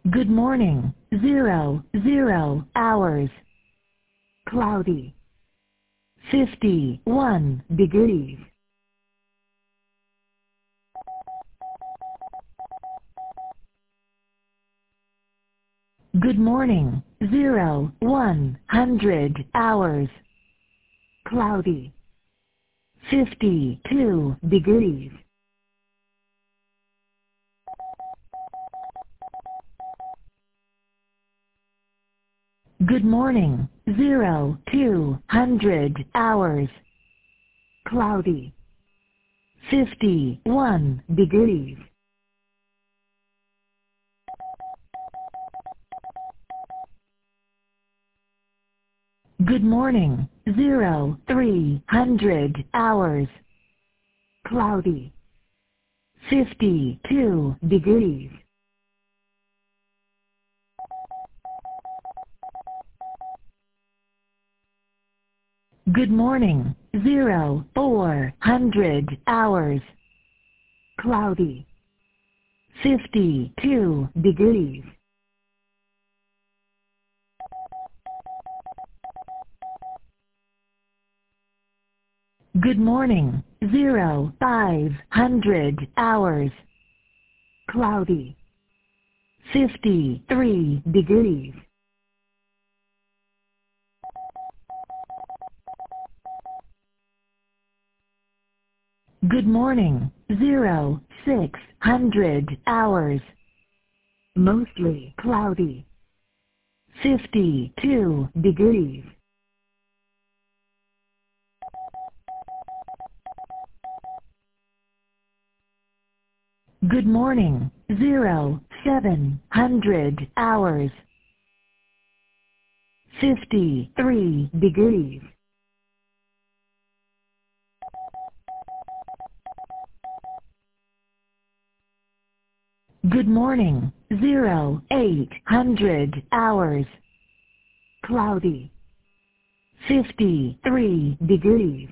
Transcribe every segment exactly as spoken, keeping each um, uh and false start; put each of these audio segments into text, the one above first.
Good morning. Zero, zero hours. Cloudy. fifty-one degrees. Good morning. Zero, one hundred hours. Cloudy. fifty-two degrees. Good morning. Zero, two hundred hours. Cloudy. fifty-one degrees. Good morning. Zero, three hundred hours. Cloudy. fifty-two degrees. Good morning. Zero, four hundred hours. Cloudy. fifty-two degrees. Good morning. Zero, five hundred hours. Cloudy. fifty-three degrees. Good morning. Zero, six hundred hours. Mostly cloudy. fifty-two degrees. Good morning. Zero, seven hundred hours. fifty-three degrees. Good morning. Zero, eight hundred hours. Cloudy. fifty-three degrees.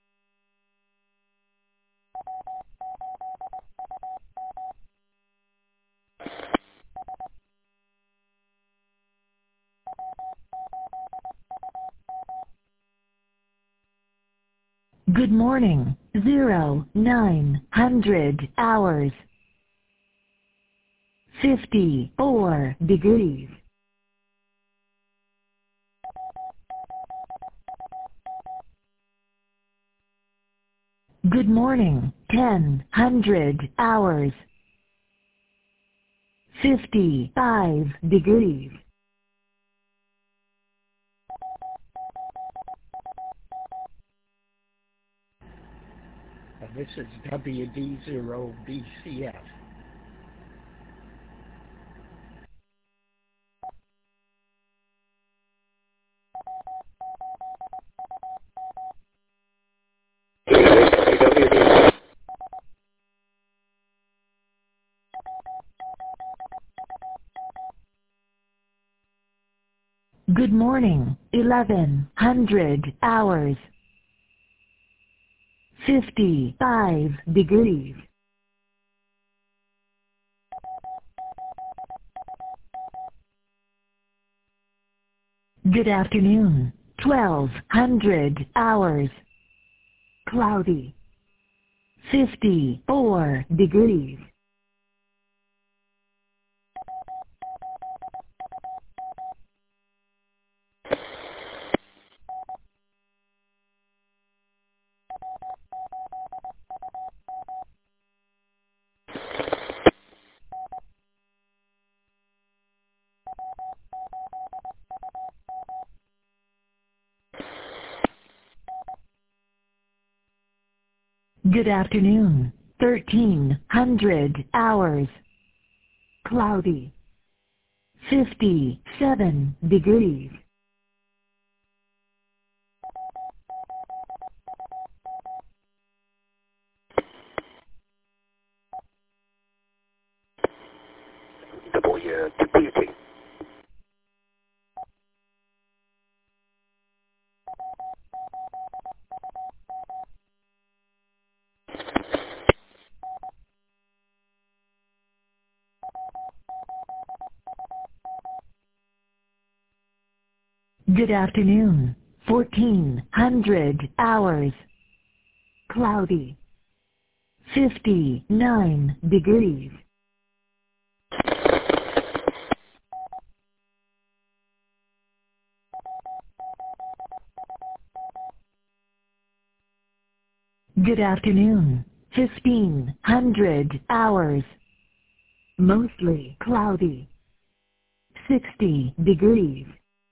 Good morning. Zero, nine hundred hours. fifty-four degrees. Good morning. Ten hundred hours. fifty-five degrees. Uh, This is W D zero B C F. Good morning. Eleven hundred hours. fifty-five degrees. Good afternoon. Twelve hundred hours. Cloudy. fifty-four degrees. Good afternoon. Thirteen hundred hours. Cloudy. Fifty-seven degrees. W computing. Good afternoon. fourteen hundred hours. Cloudy. fifty-nine degrees. Good afternoon. fifteen hundred hours. Mostly cloudy. sixty degrees.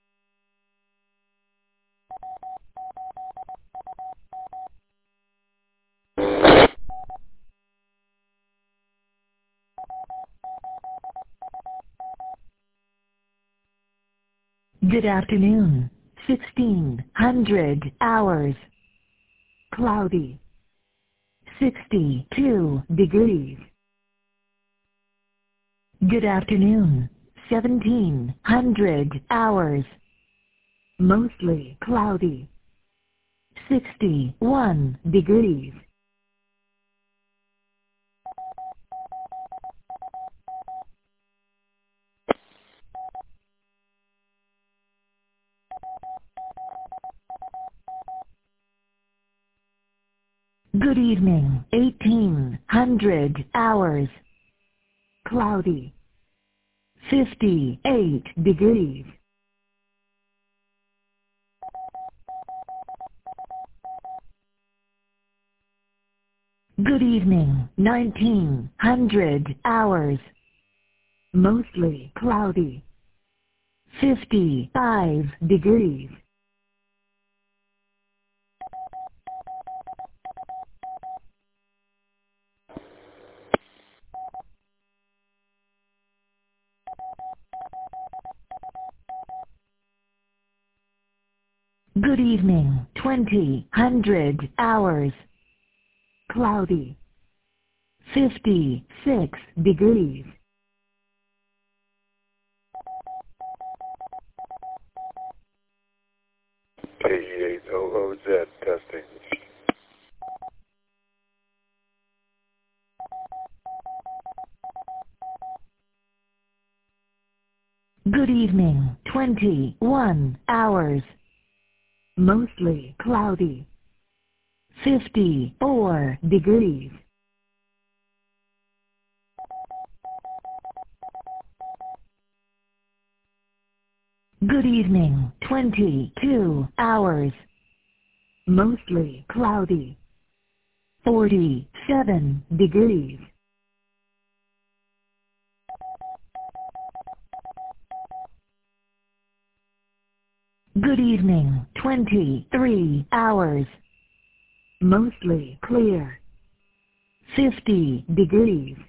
Good afternoon. sixteen hundred hours. Cloudy. sixty-two degrees. Good afternoon. seventeen hundred hours. Mostly cloudy. sixty-one degrees. Good evening. eighteen hundred hours. Cloudy. fifty-eight degrees. Good evening. nineteen hundred hours. Mostly cloudy. fifty-five degrees. Good evening. twenty hundred hours. Cloudy. fifty-six degrees. K E eight O O Z testing. Good evening. twenty-one hours. Mostly cloudy. fifty-four degrees. Good evening. twenty-two hours. Mostly cloudy. forty-seven degrees. Good evening. twenty-three hours. Mostly clear. fifty degrees.